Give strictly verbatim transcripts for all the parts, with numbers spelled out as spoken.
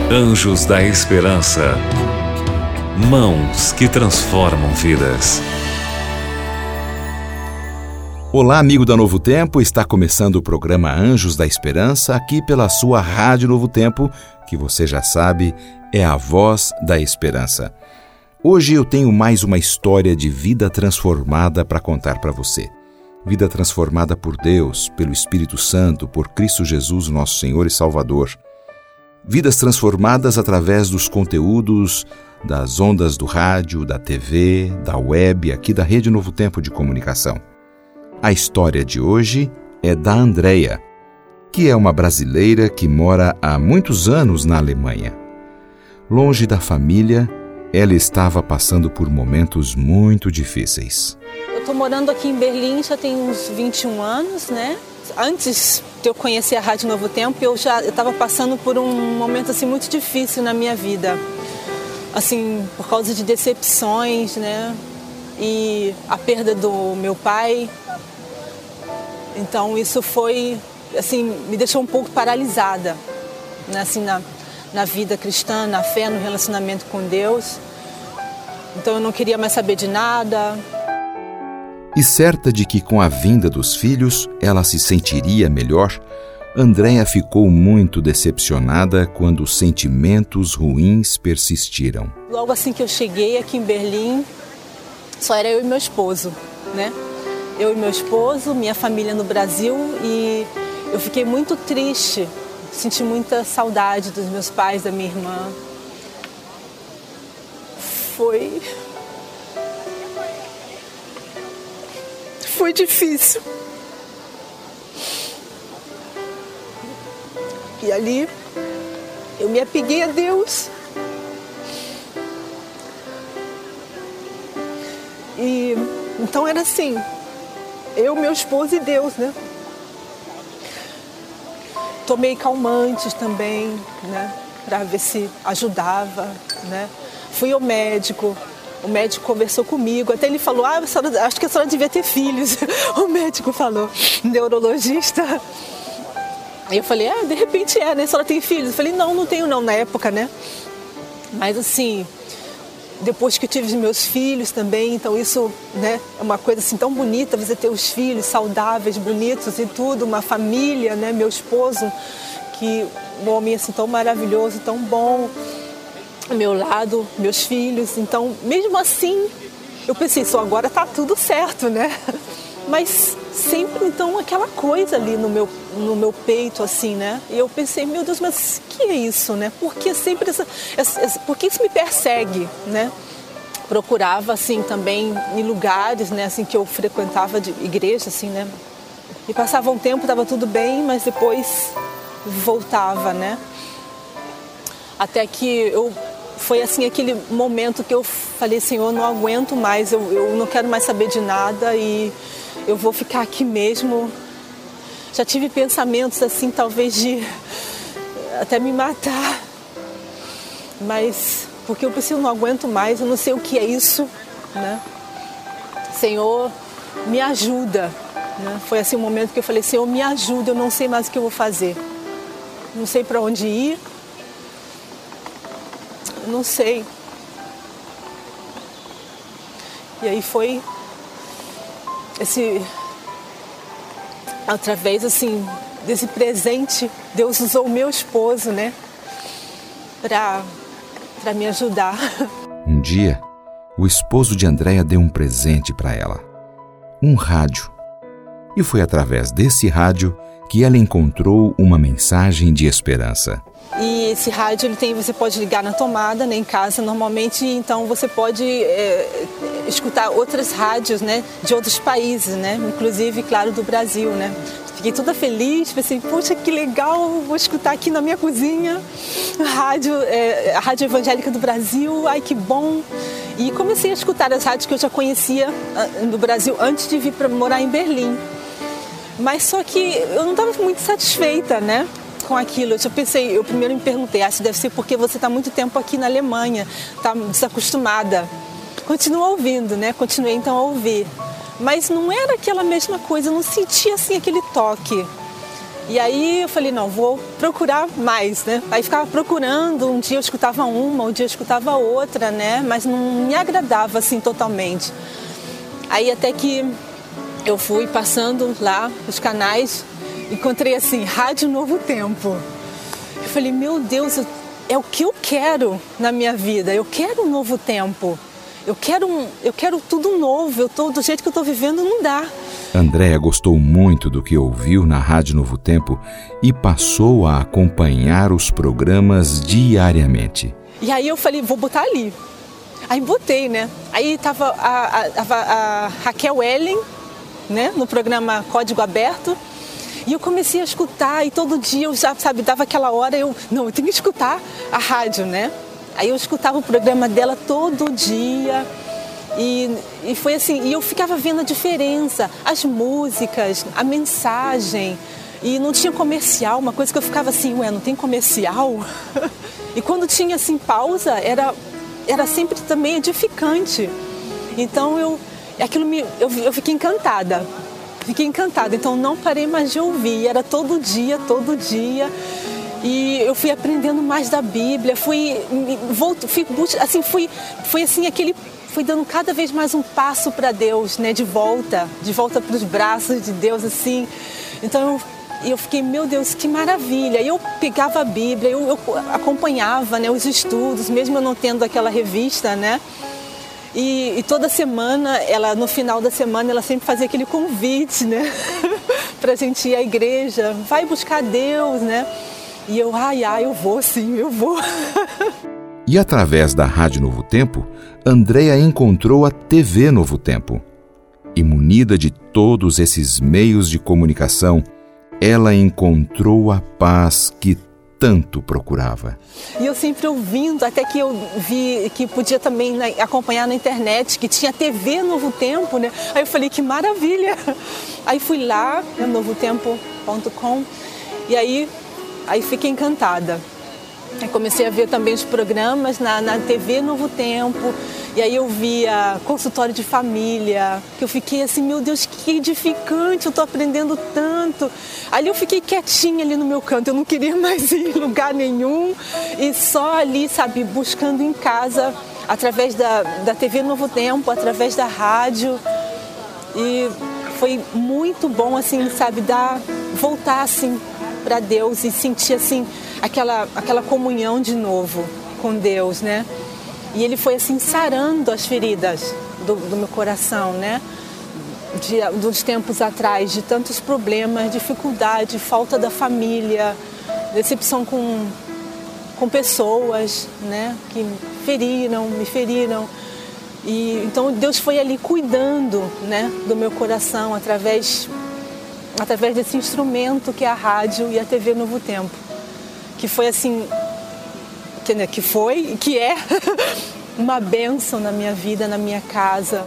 Anjos da Esperança. Mãos que transformam vidas. Olá, amigo da Novo Tempo, está começando o programa Anjos da Esperança, aqui pela sua Rádio Novo Tempo, que você já sabe, é a voz da esperança. Hoje eu tenho mais uma história de vida transformada para contar para você. Vida transformada por Deus, pelo Espírito Santo, por Cristo Jesus, nosso Senhor e Salvador. Vidas transformadas através dos conteúdos das ondas do rádio, da T V, da web, aqui da Rede Novo Tempo de Comunicação. A história de hoje é da Andréia, que é uma brasileira que mora há muitos anos na Alemanha. Longe da família, ela estava passando por momentos muito difíceis. Eu estou morando aqui em Berlim já tem uns vinte e um anos, né? Antes de eu conhecer a Rádio Novo Tempo, eu já estava passando por um momento assim, muito difícil na minha vida. Assim, por causa de decepções, né? E a perda do meu pai. Então isso foi, assim, me deixou um pouco paralisada, né? Assim, na, na vida cristã, na fé, no relacionamento com Deus. Então eu não queria mais saber de nada. E certa de que com a vinda dos filhos ela se sentiria melhor, Andréia ficou muito decepcionada quando os sentimentos ruins persistiram. Logo assim que eu cheguei aqui em Berlim, só era eu e meu esposo, né? Eu e meu esposo, minha família no Brasil, e eu fiquei muito triste, senti muita saudade dos meus pais, da minha irmã. Foi... Foi difícil. E ali, eu me apeguei a Deus. E então era assim, eu, meu esposo e Deus, né? Tomei calmantes também, né? Para ver se ajudava, né? Fui ao médico. O médico conversou comigo, até ele falou, ah, a senhora, acho que a senhora devia ter filhos. O médico falou, neurologista. Aí eu falei, ah, de repente é, né? A senhora tem filhos? Eu falei, não, não tenho não, na época, né? Mas assim, depois que eu tive os meus filhos também, então isso, né, é uma coisa assim tão bonita, você ter os filhos saudáveis, bonitos e tudo, uma família, né? Meu esposo, que um homem assim tão maravilhoso, tão bom. Ao meu lado, meus filhos, então mesmo assim eu pensei, só agora tá tudo certo, né? Mas sempre então aquela coisa ali no meu, no meu peito assim, né? E eu pensei, meu Deus, mas que é isso, né? Por que sempre essa, essa, por que isso me persegue, né? Procurava assim também em lugares, né, assim que eu frequentava de igreja assim, né? E passava um tempo, tava tudo bem, mas depois voltava, né? Até que eu Foi assim aquele momento que eu falei, Senhor, não aguento mais, eu, eu não quero mais saber de nada e eu vou ficar aqui mesmo. Já tive pensamentos assim, talvez de até me matar. Mas porque eu preciso, não aguento mais, eu não sei o que é isso, né? Senhor, me ajuda. Né? Foi assim um momento que eu falei, Senhor, me ajuda, eu não sei mais o que eu vou fazer. Não sei para onde ir. Não sei. E aí foi esse, através assim desse presente, Deus usou o meu esposo, né, para para me ajudar. Um dia, o esposo de Andréia deu um presente para ela, um rádio. E foi através desse rádio que ela encontrou uma mensagem de esperança. E esse rádio, ele tem, você pode ligar na tomada, né, em casa normalmente, então você pode é, escutar outras rádios, né, de outros países, né, inclusive, claro, do Brasil, né. Fiquei toda feliz, pensei, poxa, que legal, vou escutar aqui na minha cozinha a rádio, é, a Rádio Evangélica do Brasil, ai que bom. E comecei a escutar as rádios que eu já conhecia no Brasil antes de vir para morar em Berlim. Mas só que eu não estava muito satisfeita, né, com aquilo. Eu já pensei, eu primeiro me perguntei, acho que deve ser porque você está muito tempo aqui na Alemanha, está desacostumada. Continua ouvindo, né? Continuei então a ouvir. Mas não era aquela mesma coisa, eu não sentia assim aquele toque. E aí eu falei, não, vou procurar mais, né? Aí ficava procurando, um dia eu escutava uma, um dia eu escutava outra, né? Mas não me agradava assim totalmente. Aí até que eu fui passando lá os canais, encontrei assim, Rádio Novo Tempo. Eu falei, meu Deus, é o que eu quero na minha vida, eu quero um novo tempo. Eu quero, um, eu quero tudo novo, eu tô, do jeito que eu estou vivendo não dá. Andréia gostou muito do que ouviu na Rádio Novo Tempo e passou a acompanhar os programas diariamente. E aí eu falei, vou botar ali. Aí botei, né? Aí tava a, a, a, a Raquel Ellen, né, no programa Código Aberto, e eu comecei a escutar, e todo dia eu já, sabe, dava aquela hora, eu, não, eu tenho que escutar a rádio, né? Aí eu escutava o programa dela todo dia, e, e foi assim, e eu ficava vendo a diferença, as músicas, a mensagem, e não tinha comercial, uma coisa que eu ficava assim, ué, não tem comercial? E quando tinha assim pausa, era, era sempre também edificante. Então eu, aquilo me, eu, eu fiquei encantada, fiquei encantada, então não parei mais de ouvir, era todo dia, todo dia. E eu fui aprendendo mais da Bíblia, fui, volto, fui, assim, fui, fui assim, aquele, fui dando cada vez mais um passo para Deus, né, de volta, de volta para os braços de Deus, assim. Então eu, eu fiquei, meu Deus, que maravilha. E eu pegava a Bíblia, eu, eu acompanhava, né, os estudos, mesmo eu não tendo aquela revista, né. E, e toda semana, ela, no final da semana, ela sempre fazia aquele convite, né, para a gente ir à igreja, vai buscar Deus, né. E eu, ai, ai, eu vou sim, eu vou. E através da Rádio Novo Tempo, Andréia encontrou a T V Novo Tempo. E munida de todos esses meios de comunicação, ela encontrou a paz que tanto procurava. E eu sempre ouvindo, até que eu vi que podia também, né, acompanhar na internet, que tinha T V Novo Tempo, né? Aí eu falei, que maravilha! Aí fui lá, no novo tempo ponto com, e aí... Aí fiquei encantada. Aí comecei a ver também os programas na, na T V Novo Tempo. E aí eu via consultório de família, que eu fiquei assim, meu Deus, que edificante, eu estou aprendendo tanto. Ali eu fiquei quietinha ali no meu canto, eu não queria mais ir em lugar nenhum. E só ali, sabe, buscando em casa, através da, da T V Novo Tempo, através da rádio. E foi muito bom, assim, sabe, dar, voltar assim para Deus e sentir assim aquela, aquela comunhão de novo com Deus, né? E Ele foi assim sarando as feridas do, do meu coração, né? De, dos tempos atrás, de tantos problemas, dificuldade, falta da família, decepção com, com pessoas, né? Que feriram, me feriram. E então Deus foi ali cuidando, né, do meu coração através através desse instrumento que é a rádio e a T V Novo Tempo, que foi assim, que, né, que foi e que é uma bênção na minha vida, na minha casa.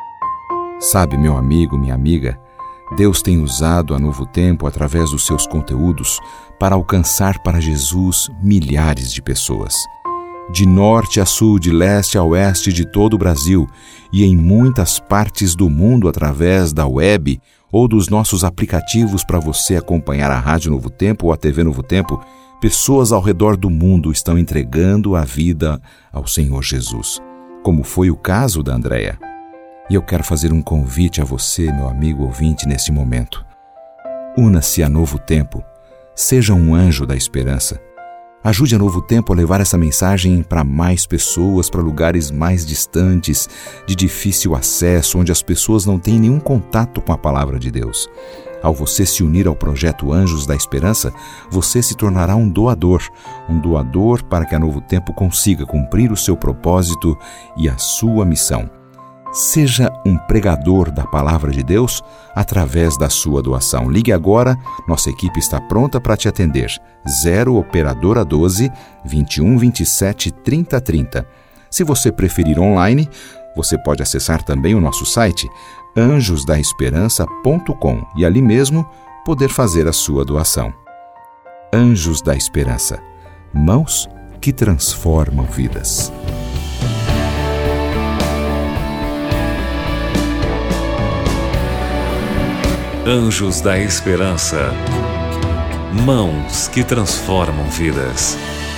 Sabe, meu amigo, minha amiga, Deus tem usado a Novo Tempo através dos seus conteúdos para alcançar para Jesus milhares de pessoas. De norte a sul, de leste a oeste de todo o Brasil e em muitas partes do mundo através da web ou dos nossos aplicativos para você acompanhar a Rádio Novo Tempo ou a T V Novo Tempo, pessoas ao redor do mundo estão entregando a vida ao Senhor Jesus, como foi o caso da Andréia. E eu quero fazer um convite a você, meu amigo ouvinte, neste momento. Una-se a Novo Tempo, seja um anjo da esperança. Ajude a Novo Tempo a levar essa mensagem para mais pessoas, para lugares mais distantes, de difícil acesso, onde as pessoas não têm nenhum contato com a Palavra de Deus. Ao você se unir ao projeto Anjos da Esperança, você se tornará um doador, um doador para que a Novo Tempo consiga cumprir o seu propósito e a sua missão. Seja um pregador da Palavra de Deus através da sua doação. Ligue agora, nossa equipe está pronta para te atender. zero Operadora doze, vinte e um, vinte e sete, trinta, trinta. Se você preferir online, você pode acessar também o nosso site anjos da esperança ponto com e ali mesmo poder fazer a sua doação. Anjos da Esperança, mãos que transformam vidas. Anjos da Esperança. Mãos que transformam vidas.